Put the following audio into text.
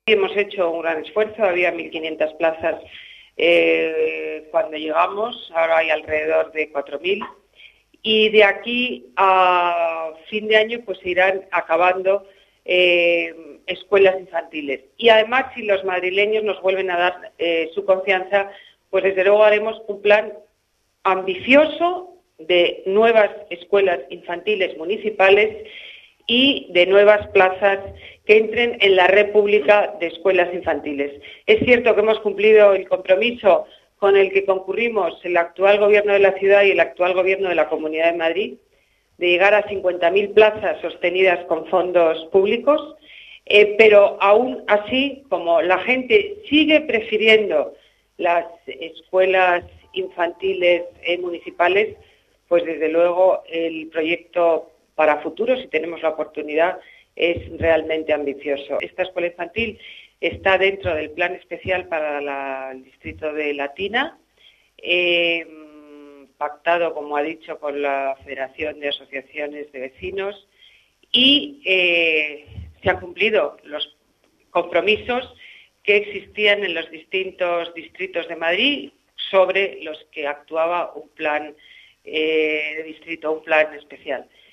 Hemos hecho un gran esfuerzo, había 1.500 plazas cuando llegamos, ahora hay alrededor de 4.000, y de aquí a fin de año pues se irán acabando escuelas infantiles. Y además, si los madrileños nos vuelven a dar su confianza, pues desde luego haremos un plan ambicioso de nuevas escuelas infantiles municipales y de nuevas plazas que entren en la red pública de escuelas infantiles. Es cierto que hemos cumplido el compromiso con el que concurrimos el actual Gobierno de la ciudad y el actual Gobierno de la Comunidad de Madrid, de llegar a 50.000 plazas sostenidas con fondos públicos, pero aún así, como la gente sigue prefiriendo las escuelas infantiles municipales, pues desde luego el proyecto para futuro, si tenemos la oportunidad, es realmente ambicioso. Esta escuela infantil está dentro del plan especial para el distrito de Latina, pactado, como ha dicho, con la Federación de Asociaciones de Vecinos, y se han cumplido los compromisos que existían en los distintos distritos de Madrid sobre los que actuaba un plan de distrito, un plan especial.